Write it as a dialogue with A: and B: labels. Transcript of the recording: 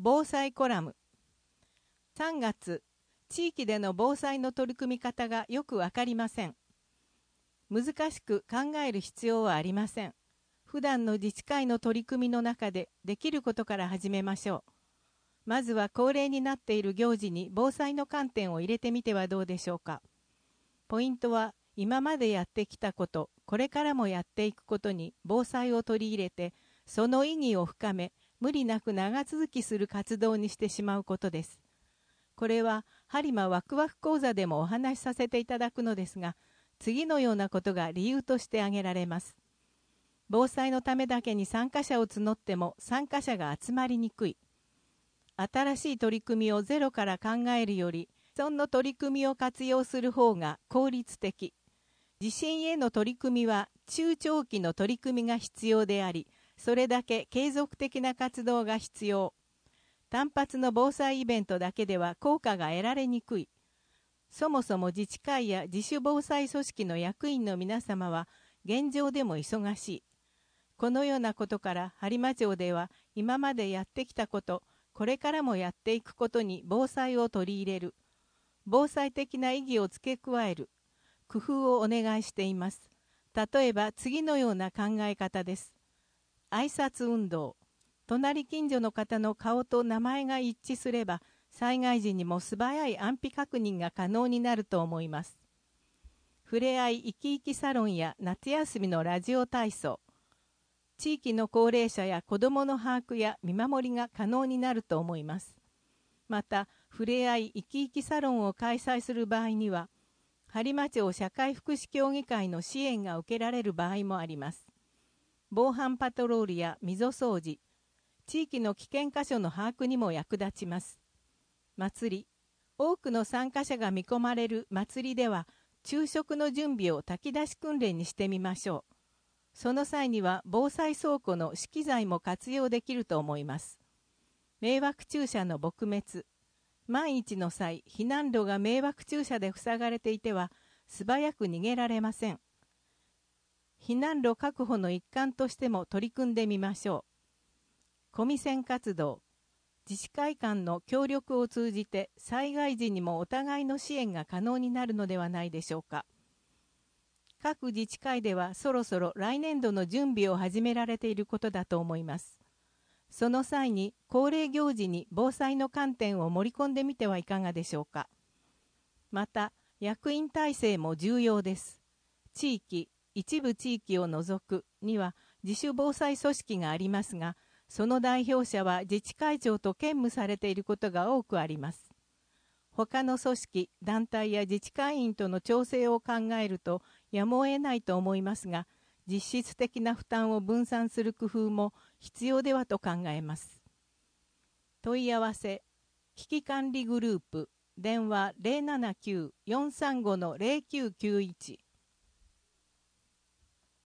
A: 防災コラム。3月、地域での防災の取り組み方がよくわかりません。難しく考える必要はありません。普段の自治会の取り組みの中でできることから始めましょう。まずは恒例になっている行事に防災の観点を入れてみてはどうでしょうか。ポイントは、今までやってきたこと、これからもやっていくことに防災を取り入れて、その意義を深め、無理なく長続きする活動にしてしまうことです。これは、播磨ワクワク講座でもお話しさせていただくのですが、次のようなことが理由として挙げられます。防災のためだけに参加者を募っても参加者が集まりにくい。新しい取り組みをゼロから考えるより、既存の取り組みを活用する方が効率的。地震への取り組みは中長期の取り組みが必要であり、それだけ継続的な活動が必要。単発の防災イベントだけでは効果が得られにくい。そもそも自治会や自主防災組織の役員の皆様は現状でも忙しい。このようなことから播磨町では今までやってきたこと、これからもやっていくことに防災を取り入れる。防災的な意義を付け加える。工夫をお願いしています。例えば次のような考え方です。挨拶運動。隣近所の方の顔と名前が一致すれば、災害時にも素早い安否確認が可能になると思います。ふれあい生き生きサロンや夏休みのラジオ体操。地域の高齢者や子どもの把握や見守りが可能になると思います。また、ふれあい生き生きサロンを開催する場合には、播磨町社会福祉協議会の支援が受けられる場合もあります。防犯パトロールや溝掃除、地域の危険箇所の把握にも役立ちます。祭り。多くの参加者が見込まれる祭りでは、昼食の準備を炊き出し訓練にしてみましょう。その際には防災倉庫の資機材も活用できると思います。迷惑駐車の撲滅。万一の際、避難路が迷惑駐車で塞がれていては、素早く逃げられません。避難路確保の一環としても取り組んでみましょう。コミセン活動。自治会間の協力を通じて災害時にもお互いの支援が可能になるのではないでしょうか。各自治会ではそろそろ来年度の準備を始められていることだと思います。その際に恒例行事に防災の観点を盛り込んでみてはいかがでしょうか。また、役員体制も重要です。地域、一部地域を除くには自主防災組織がありますが、その代表者は自治会長と兼務されていることが多くあります。他の組織、団体や自治会員との調整を考えるとやむを得ないと思いますが、実質的な負担を分散する工夫も必要ではと考えます。問い合わせ、危機管理グループ、電話 079-435-0991